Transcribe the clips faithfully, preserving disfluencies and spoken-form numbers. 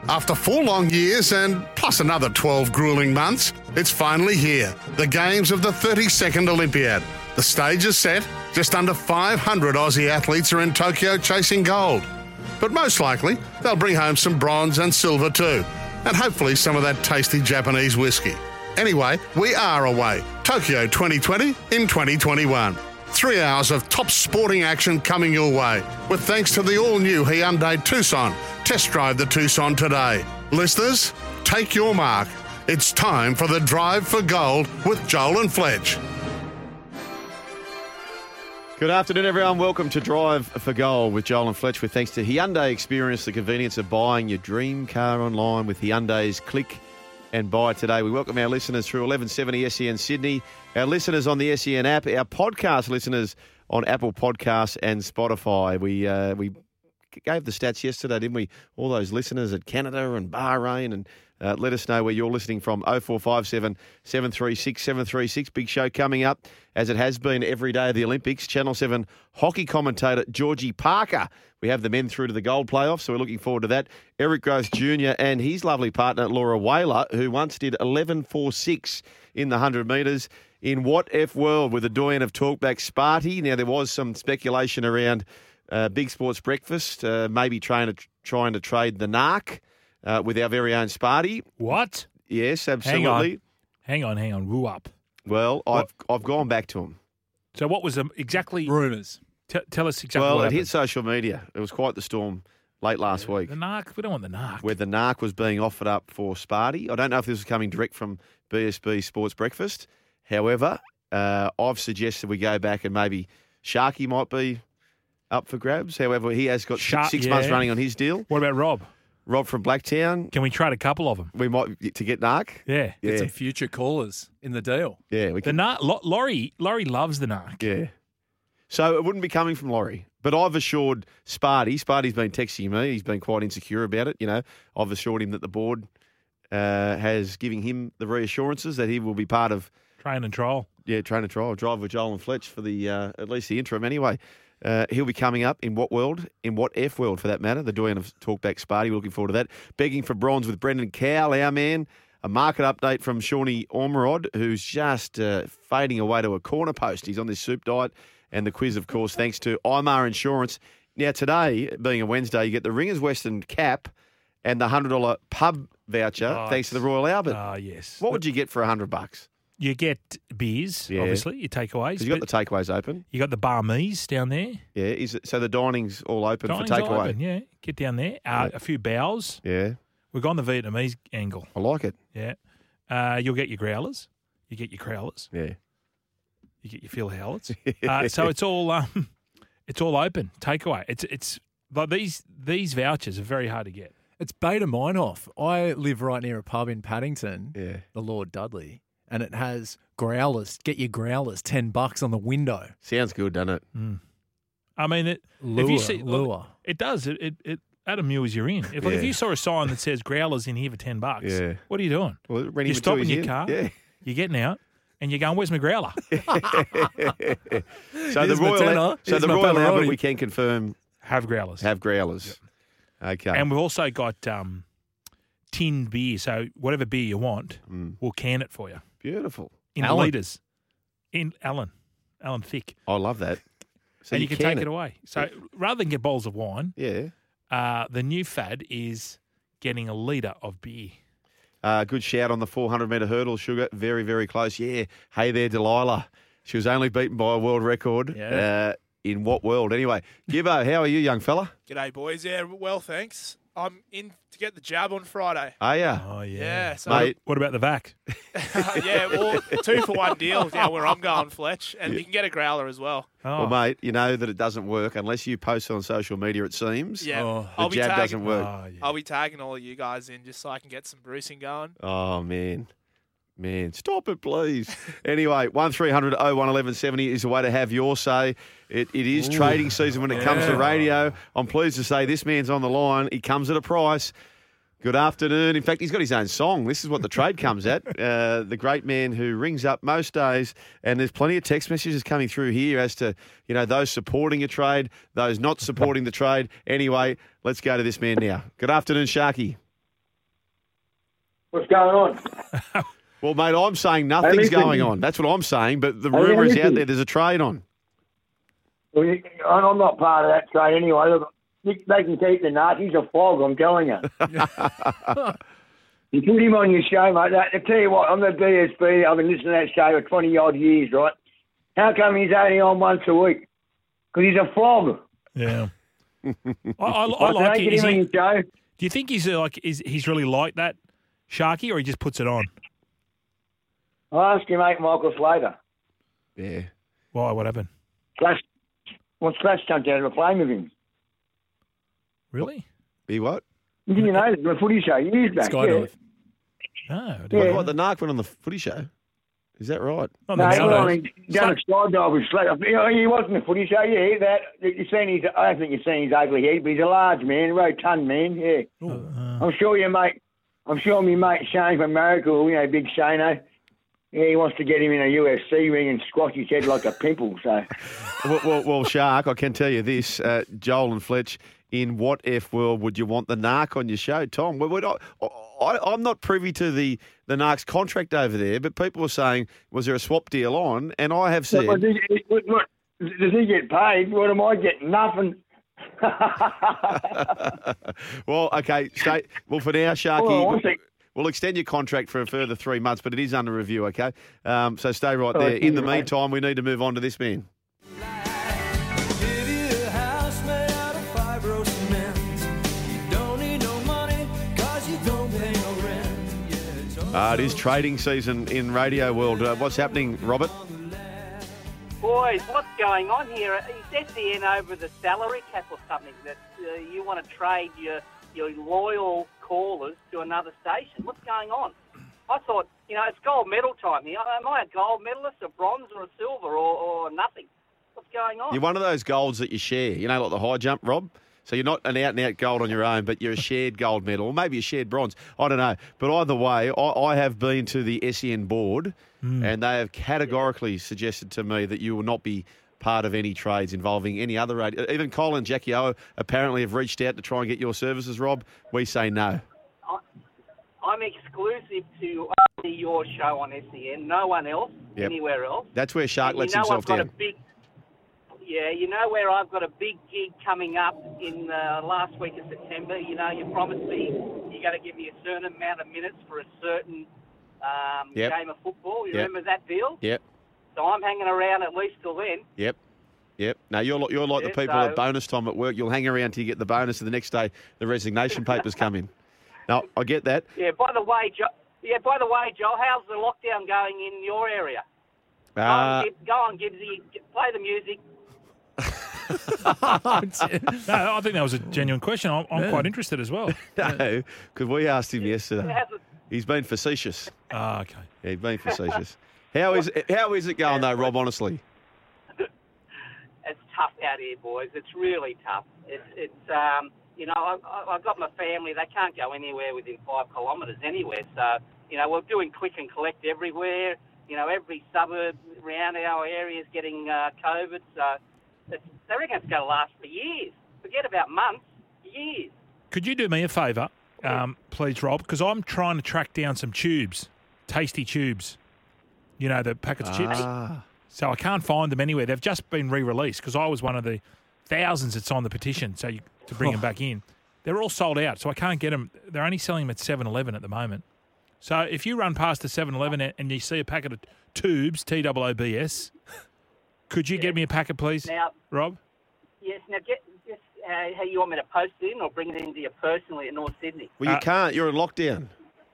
After four long years and plus another twelve grueling months, it's finally here. The games of the thirty-second Olympiad. The stage is set. Just under five hundred Aussie athletes are in Tokyo chasing gold. But most likely, they'll bring home some bronze and silver too. And hopefully some of that tasty Japanese whiskey. Anyway, we are away. Tokyo twenty twenty in twenty twenty-one. Three hours of top sporting action coming your way. With thanks to the all-new Hyundai Tucson. Test drive the Tucson today. Listeners, take your mark. It's time for the Drive for Gold with Joel and Fletch. Good afternoon, everyone. Welcome to Drive for Gold with Joel and Fletch. With thanks to Hyundai, experience the convenience of buying your dream car online with Hyundai's Click and Buy today. We welcome our listeners through eleven seventy S E N Sydney, our listeners on the S E N app, our podcast listeners on Apple Podcasts and Spotify. We uh, we gave the stats yesterday, didn't we? All those listeners at Canada and Bahrain, and uh, let us know where you're listening from. oh four five seven, seven three six, seven three six. Big show coming up, as it has been every day of the Olympics. Channel seven hockey commentator Georgie Parker. We have the men through to the gold playoffs, so we're looking forward to that. Eric Gross Junior and his lovely partner Laura Whaler, who once did eleven four six in the one hundred metres. In What F World with the doyen of Talkback, Sparty. Now, there was some speculation around uh, Big Sports Breakfast, uh, maybe trying to trying to trade the Narc uh, with our very own Sparty. What? Yes, absolutely. Hang on, hang on, hang on. Woo up. Well, I've I've gone back to him. So what was the exactly? Rumours. T- tell us exactly Well, what it happened. hit social media. It was quite the storm late last week. The Narc. We don't want the Narc. Where the Narc was being offered up for Sparty. I don't know if this was coming direct from B S B Sports Breakfast. However, uh, I've suggested we go back and maybe Sharky might be up for grabs. However, he has got Shark- six yeah. months running on his deal. What about Rob? Rob from Blacktown. Can we trade a couple of them? We might get to get Narc. Yeah. Get Yeah. some future callers in the deal. Yeah, we The can. Narc. Lo- Laurie. Laurie loves the Narc. Yeah. So it wouldn't be coming from Laurie. But I've assured Sparty, Sparty's been texting me, he's been quite insecure about it, you know. I've assured him that the board uh, has giving him the reassurances that he will be part of, Train and trial. yeah, train and trial, drive with Joel and Fletch for the, uh, at least the interim anyway. Uh, he'll be coming up in what world? In what F world, for that matter? The doyen of Talkback, Sparty. We're looking forward to that. Begging for bronze with Brendan Cowell, our man. A market update from Shawnee Ormerod, who's just uh, fading away to a corner post. He's on this soup diet. And the quiz, of course, thanks to I M A R Insurance. Now, today, being a Wednesday, you get the Ringers Western cap and the one hundred dollars pub voucher, Oh, thanks to the Royal Albert. Ah, yes. What would you get for one hundred bucks? You get beers, Yeah. obviously, your takeaways. Because you've got the takeaways open. You got the barmies down there. Yeah, is it, so the dining's all open Dining's for takeaway. open, yeah. Get down there. Uh, Yeah. A few bows. Yeah, We've gone the Vietnamese angle. I like it. Yeah. Uh, you'll get your growlers. You get your crowlers. Yeah. You get your Phil Howards. Uh, so it's all um, it's all open takeaway. It's it's like these these vouchers are very hard to get. It's Beta Meinhof. I live right near a pub in Paddington, Yeah. the Lord Dudley, and it has growlers. Get your growlers, ten bucks on the window. Sounds good, doesn't it? I mean, it, Lure, if you see lure. it does it it, it Adam Muir's you're in. If, like, if Yeah. you saw a sign that says growlers in here for ten bucks, Yeah. what are you doing? Well, Rennie You're stopping Matui's your in. car. Yeah. You're getting out. And you're going, where's my growler? So the Here's my Royal, tenner. so Here's the my Royal Albert, pepperoni. we can confirm Have growlers. have growlers. Okay. And we've also got um, tinned beer. So whatever beer you want, Mm. we'll can it for you Beautiful. in Alan. litres. In Alan. Alan Thick. I love that. So and you, can, take it. away. So rather than get bowls of wine, Yeah. uh, the new fad is getting a litre of beer. Uh, good shout on the four hundred metre hurdle, Sugar. Very, very close. Yeah. Hey there, Delilah. She was only beaten by a world record. Yeah. Uh, in what world? Anyway, Gibbo, how are you, young fella? G'day, boys. Yeah, well, thanks. I'm in to get the jab on Friday. Are ya? Oh, yeah. Yeah, so Mate. What about the V A C? yeah, well, two for one deal down where I'm going, Fletch, and you can get a growler as well. Oh, Well, mate, you know that it doesn't work unless you post it on social media, it seems. Yeah, Oh. The I'll be jab tagging. doesn't work. oh, yeah. I'll be tagging all of you guys in just so I can get some bruising going. Oh, man. Man, stop it, please. Anyway, one three hundred oh one eleven seventy is a way to have your say. It, it is trading season when it comes to radio. I'm pleased to say this man's on the line. He comes at a price. Good afternoon. In fact, he's got his own song. This is what the trade comes at. Uh, the great man who rings up most days, and there's plenty of text messages coming through here as to, you know, those supporting a trade, those not supporting the trade. Anyway, let's go to this man now. Good afternoon, Sharky. What's going on? Well, mate, I'm saying nothing's listen. going on. That's what I'm saying. But the Hey, rumour is out listen. there. There's a trade on. Well, you, I'm not part of that trade anyway. Look, they can keep the nut. He's a flog, I'm telling you. You put him on your show, mate. I tell you what, I'm the D S P. I've been listening to that show for twenty-odd years, right? How come he's only on once a week? Because he's a flog. Yeah. I, I, I Like, like they it. get Is him on he, your show. do you think he's uh, like is he's really like that, Sharky, or he just puts it on? I'll ask you, mate, Michael Slater. Yeah. Why? What happened? Clash, what's Clash jumped out of a flame with him? Really? Be what? You didn't know this, the footy show years back. Skydive. No. I Yeah. didn't- What, the Narc went on the footy show? Is that right? Not No, the well, Nardos. I mean, done a skydive with Slater. You know, he wasn't a footy show, yeah. That you've seen his. I don't think you've seen his ugly head, but he's a large man, rotund man. Yeah, Uh, I'm sure your mate. I'm sure my mate Shane from America, you know, big Shane. Yeah, he wants to get him in a U F C ring and squash his head like a pimple. So well, well, well, Shark, I can tell you this. Uh, Joel and Fletch, in what F world would you want the Narc on your show, Tom? Well, would I, I, I'm not privy to the, the Narc's contract over there, but people were saying, was there a swap deal on? And I have said... What, does, he, what, what, does he get paid? What am I getting? Nothing. well, okay, stay, well, for now, Sharky, Hold on one we'll, sec. we'll extend your contract for a further three months, but it is under review, okay? Um, so stay right Oh, there. thank In the you, mate. meantime, we need to move on to this man. Give you a house made out of fibro cement. You don't need no money, cause you don't pay no rent. Yeah, it's all Uh, it is trading season in radio world. Uh, what's happening, Robert? Boys, what's going on here? Is S E N over the salary cap or something that uh, you want to trade your your loyal callers to another station? What's going on? I thought, you know, it's gold medal time here. Am I a gold medalist, a bronze, or a silver, or, or nothing? What's going on? You're one of those golds that you share, you know, like the high jump, Rob. So you're not an out-and-out gold on your own, but you're a shared gold medal, or maybe a shared bronze. I don't know. But either way, I, I have been to the S E N board, and they have categorically suggested to me that you will not be part of any trades involving any other radio. Even Colin and Jackie O apparently have reached out to try and get your services, Rob. We say no. I, I'm exclusive to only your show on S E N, no one else, Yep. anywhere else. That's where Shark And lets you know himself I've got down. A big, yeah, you know where I've got a big gig coming up in the last week of September. You know, you promised me you're going to give me a certain amount of minutes for a certain um, Yep. game of football. You Yep. remember that deal? Yep, So I'm hanging around at least till then. yep. Yep. No, you're like, you're like Yeah, the people so- at bonus time at work. You'll hang around till you get the bonus, and the next day the resignation papers come in. No, I get that. Yeah. By the way, Joe. Yeah. By the way, Joel, how's the lockdown going in your area? Go Uh, on, Gib- go on, Gibbsy. Play the music. no, I think that was a genuine question. I'm, I'm quite interested as well. no, because we asked him yesterday. How's it- He's been facetious. Ah, okay. Yeah, he's been facetious. How is it, how is it going though, Rob? Honestly, It's tough out here, boys. It's really tough. It's, it's um, you know, I, I- I've got my family. They can't go anywhere within five kilometres anywhere. So, you know, we're doing click and collect everywhere. You know, every suburb around our area is getting uh, COVID. So, it's, they reckon it's going to last for years. Forget about months, years. Could you do me a favour, um, please, Rob? Because I'm trying to track down some tubes, tasty tubes. You know, the packets of chips. ah, So I can't find them anywhere. They've just been re-released because I was one of the thousands that signed the petition so you, to bring them back in. They're all sold out, so I can't get them. They're only selling them at seven eleven at the moment. So if you run past the seven eleven and you see a packet of tubes, T O O B S, could you get me a packet, please, Now, Rob? yes, now get just uh, how you want me to post it in or bring it into you personally at North Sydney. well, you Uh, can't. You're in lockdown.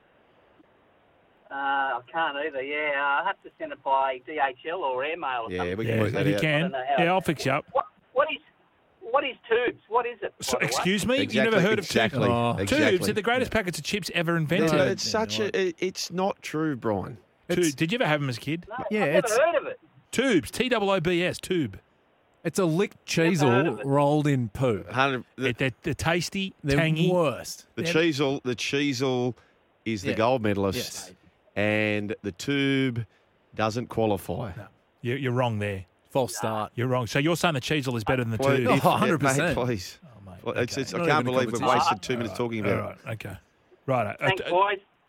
Uh, I can't either, yeah. I'll have to send it by D H L or airmail or Yeah, something. we can Yeah, work that if you out. I can. don't know how- Yeah, I'll fix you up. What, what is what is tubes? What is it? So, by the way? excuse me? Exactly, You never heard of exactly, tubes? Oh. exactly. Tubes are the greatest packets of chips ever invented. No, Yeah, it's yeah, such right. a. It, it's not true, Brian. Tubes. Did you ever have them as a kid? No, Yeah, I've never it's- heard of it. Tubes, T O O B S, tube. It's a licked heard cheesel of it. rolled in poo. Hundred. The, It- They're, they're tasty, They're tangy. worst. the They're- cheesel. The cheesel is the Yeah. gold medalist, Yes. and the tube doesn't qualify. You- You're wrong there. False start. You're wrong. So you're saying the cheesel is better than the Well, tube? Oh, if- one hundred percent. mate, please. Oh, mate. Well, it's, Okay. it's, I Not can't even a believe we've competition. wasted two minutes talking All about it. right. Okay. Right. Uh, Thanks, uh, boys.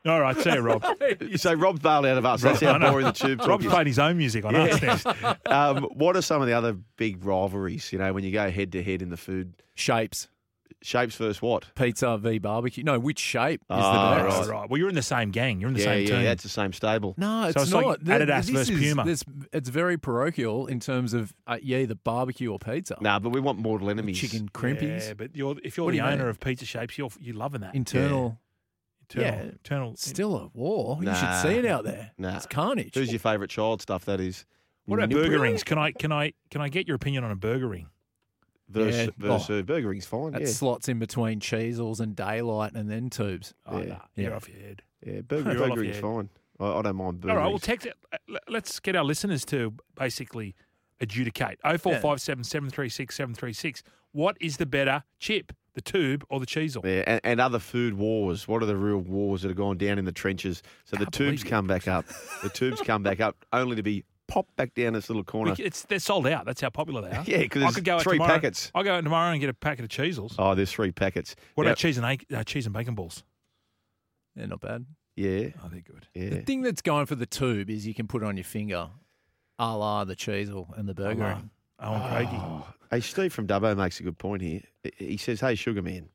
All right, see you, Rob. So Rob's bailed out of us. That's I how know. boring the tube talk Rob's is. playing his own music on us now. um, what are some of the other big rivalries, you know, when you go head to head in the food? Shapes. Shapes versus what? Pizza v barbecue. No, which shape is Ah, the best? Right, right. Well, you're in the same gang. You're in the Yeah, same yeah, team. that's the same stable. No, it's it's not. like Th- Adidas this versus is- Puma. this- it's very parochial in terms of uh, yeah, either barbecue or pizza. No, but we want mortal enemies. Chicken crimpies. Yeah, but you're, if you're What do the you owner mean? of Pizza Shapes, you're you're loving that. Internal. internal, yeah. internal. Still a war. You Nah. should see it out there. Nah. It's carnage. Who's your favourite child stuff, that is? What about Nip- burger rings? Can I can I can I get your opinion on a burger ring? Versus, Yeah. versus Oh. Burger Ring's fine, That yeah. slots in between Cheezels and Daylight and then Tubes. Oh, Yeah. nah, you're Yeah. off your head. Yeah, Burger, You're all burger off Ring's your fine. I, I don't mind Burger All right, well, Rings. text it. Uh, l- Let's get our listeners to basically adjudicate. oh four five seven, seven three six, seven three six. What is the better chip, the tube or the Cheezle? Yeah, and, and other food wars. What are the real wars that are going down in the trenches? So the Can't tubes believe come back up. The tubes come back up only to be popped back down this little corner. We c- It's, they're sold out. That's how popular they are. Yeah, 'cause I there's could go out three tomorrow- packets. I'll go out tomorrow and get a packet of Cheezels. Oh, there's three packets. What Now- about cheese and egg, uh, cheese and bacon balls? They're not bad. Yeah, Oh, they're good. yeah. The thing that's going for the tube is you can put it on your finger, a la the Cheezle and the Burger Oh, Ring. Owen Craigie. Hey, Steve from Dubbo makes a good point here. He says, hey, Sugar Man,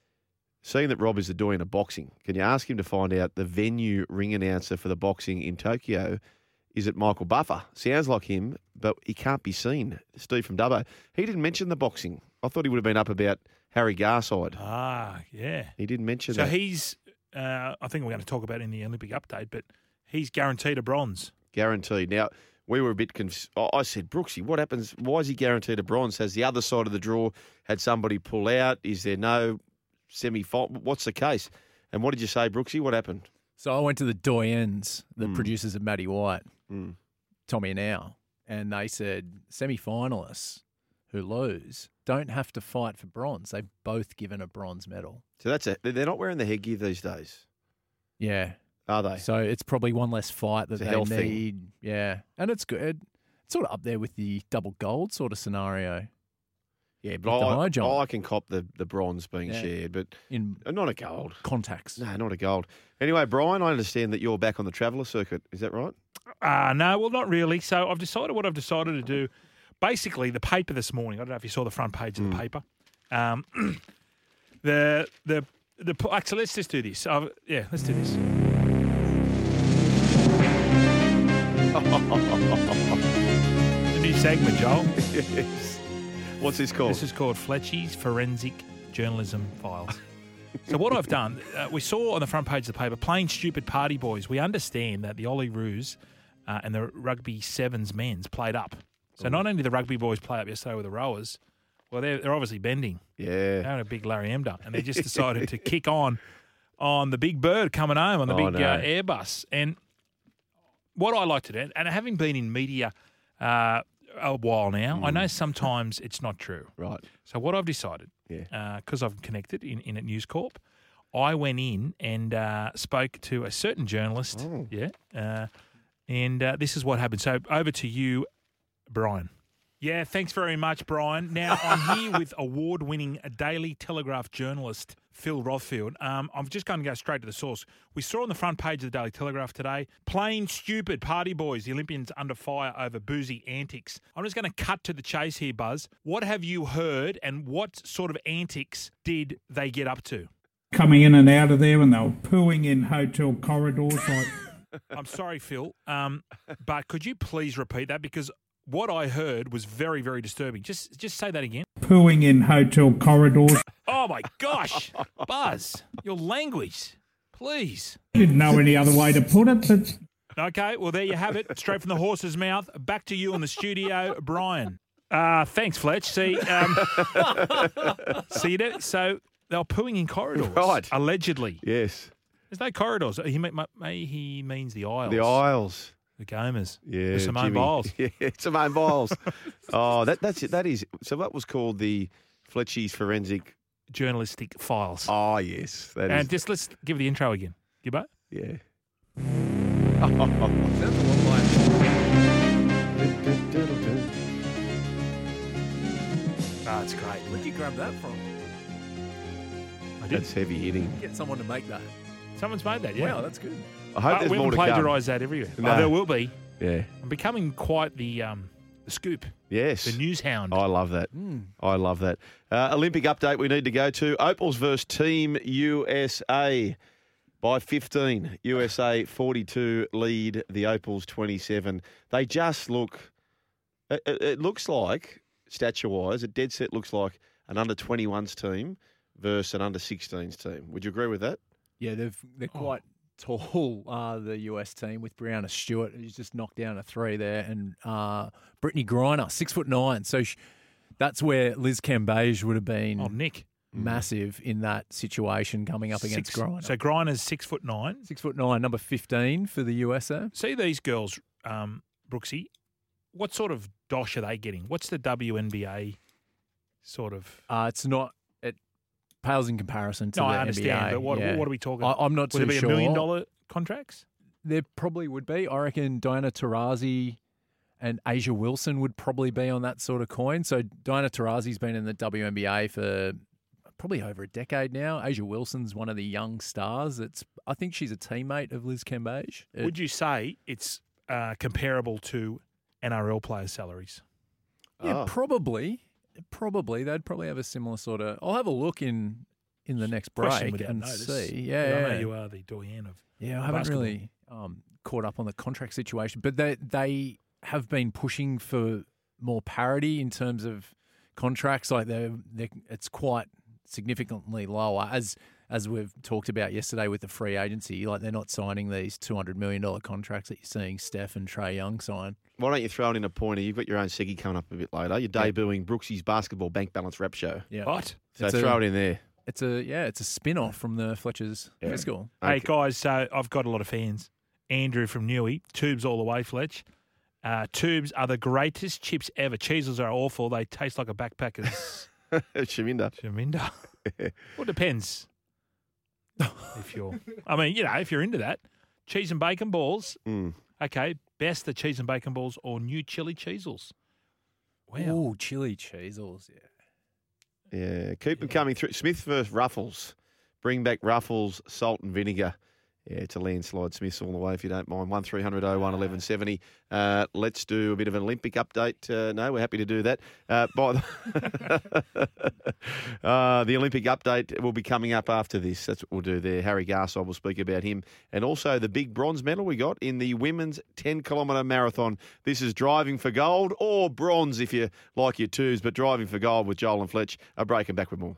seeing that Rob is the doyen of boxing, can you ask him to find out the venue ring announcer for the boxing in Tokyo? Is it Michael Buffer? Sounds like him, but he can't be seen. Steve from Dubbo. He didn't mention the boxing. I thought he would have been up about Harry Garside. Ah, yeah. He didn't mention So that. he's, uh, I think we're going to talk about it in the Olympic update, but he's guaranteed a bronze. Guaranteed. Now, we were a bit confused. I said, Brooksy, what happens? Why is he guaranteed a bronze? Has the other side of the draw had somebody pull out? Is there no semi-final? What's the case? And what did you say, Brooksy? What happened? So I went to the doyens, the Mm. producers of Matty White, Mm. Tommy and Al, and they said semi-finalists who lose don't have to fight for bronze. They've both given a bronze medal. So that's it. They're not wearing the headgear these days, Yeah. are they? So it's probably one less fight that It's a they health thing. need. Yeah. And it's good. It's sort of up there with the double gold sort of scenario Yeah, with but the I, high jump. I can cop the, the bronze being Yeah. shared, but in not a gold. contacts. No, not a gold. Anyway, Brian, I understand that you're back on the Traveller circuit. Is that right? Uh, no, well, not really. So I've decided what I've decided to do. Basically, the paper this morning, I don't know if you saw the front page of the paper. Um, the, the, the, actually, let's just do this. Uh, yeah, let's do this. The new segment, Joel. Yes. What's this called? This is called Fletchy's Forensic Journalism Files. So what I've done, uh, we saw on the front page of the paper, plain stupid party boys. We understand that the Ollie Roos uh, and the rugby sevens men's played up. So not only did the rugby boys play up yesterday with the rowers, well, they're, they're obviously bending. They're yeah. having a big Larry Emder, and they just decided to kick on on the big bird coming home on the Oh, big no. uh, Airbus. And what I like to do, and having been in media uh, a while now, I know sometimes it's not true. Right. So what I've decided, Yeah. because I've connected in, in at News Corp, I went in and uh, spoke to a certain journalist. Oh. Yeah. Uh, and uh, this is what happened. So over to you, Brian. Yeah, thanks very much, Brian. Now, I'm here with award-winning Daily Telegraph journalist Phil Rothfield. Um, I'm just going to go straight to the source. We saw on the front page of the Daily Telegraph today, plain stupid party boys, the Olympians under fire over boozy antics. I'm just going to cut to the chase here, Buzz. What have you heard and what sort of antics did they get up to? Coming in and out of there and they were pooing in hotel corridors like I'm sorry, Phil, um, but could you please repeat that? Because what I heard was very, very disturbing. Just just say that again. pooing in hotel corridors. Oh, my gosh. Buzz, your language, please. Didn't know any other way to put it, but Okay, well, there you have it. Straight from the horse's mouth. Back to you in the studio, Brian. Uh, thanks, Fletch. See, um, see that? So they were pooing in corridors. Right. Allegedly. Yes. There's no corridors. He, may, may, he means the aisles. The aisles. The Gomers. Yeah. With Simone Jimmy. Biles. Yeah, Simone Biles. oh, that, that's it. That is. So that was called the Fletchy's Forensic. Journalistic files. Oh, yes. That is. and just let's give the intro again. Gibbo? Yeah. Oh, it's great. Where'd you grab that from? I did. That's heavy hitting. Get someone to make that. Someone's made that, yeah. Wow, that's good. I hope But there's we more haven't to come. plagiarised that everywhere. No. Oh, there will be. Yeah. I'm becoming quite the um, the scoop, Yes. the news hound. I love that. Mm. I love that. Uh, Olympic update we need to go to. Opals versus Team U S A by fifteen. U S A forty-two lead the Opals twenty-seven. They just look, it, it it looks like, stature-wise, it dead set looks like an under twenty-ones team versus an under sixteens team. Would you agree with that? Yeah, they've they're Oh. quite tall. Uh, the U S team with Brianna Stewart, who's just knocked down a three there, and uh, Brittany Griner, six foot nine. So sh- that's where Liz Cambage would have been Oh, Nick. massive in that situation coming up against Six- Griner. So Griner's six foot nine. Six foot nine, number fifteen for the U S A. See these girls, um, Brooksy. What sort of dosh are they getting? What's the W N B A sort of? Uh, it's not. It pales in comparison to No, the I understand, N B A. but what, yeah. what are we talking? I, I'm not Would too it be sure. a million dollar contracts? There probably would be. I reckon Diana Taurasi and Asia Wilson would probably be on that sort of coin. So Diana Taurasi's been in the W N B A for probably over a decade now. Asia Wilson's one of the young stars. It's I think she's a teammate of Liz Cambage. It- Would you say it's uh, comparable to N R L players' salaries? yeah, Oh. probably. Probably. They'd probably have a similar sort of. I'll have a look in in the next break Question without and notice. see. I Yeah, know yeah. you are the doyen of. Yeah, I haven't basketball. really um, caught up on the contract situation, but they they have been pushing for more parity in terms of contracts. Like they, they it's quite significantly lower as as we've talked about yesterday with the free agency. Like they're not signing these two hundred million dollar contracts that you're seeing Steph and Trae Young sign. Why don't you throw it in a pointer? You've got your own seggy coming up a bit later. You're debuting Brooksy's Basketball Bank Balance Rap Show. Yeah, What? So It's throw a- it in there. it's a yeah, it's a spin off from the Fletcher's fiscal. Hey Okay. guys, so I've got a lot of fans. Andrew from Newey, Tubes all the way, Fletch. Uh, tubes are the greatest chips ever. Cheezels are awful. They taste like a backpacker's Shaminda. Shaminda. Well, it depends. If you're, I mean, you know, if you're into that, cheese and bacon balls. Mm. Okay, best the cheese and bacon balls or new chili cheezels. Wow. Ooh, chili cheezels. Yeah. Yeah, keep them coming through. Smith versus Ruffles. Bring back Ruffles, salt and vinegar. Yeah, it's a landslide. Smith's all the way, if you don't mind. one three hundred oh one eleven seventy. Uh, let's do a bit of an Olympic update. Uh, no, we're happy to do that. Uh, by the, uh, the Olympic update will be coming up after this. That's what we'll do there. Harry Garside will speak about him. And also the big bronze medal we got in the women's ten kilometre marathon. This is driving for gold or bronze if you like your twos, but driving for gold with Joel and Fletch. A break and back with more.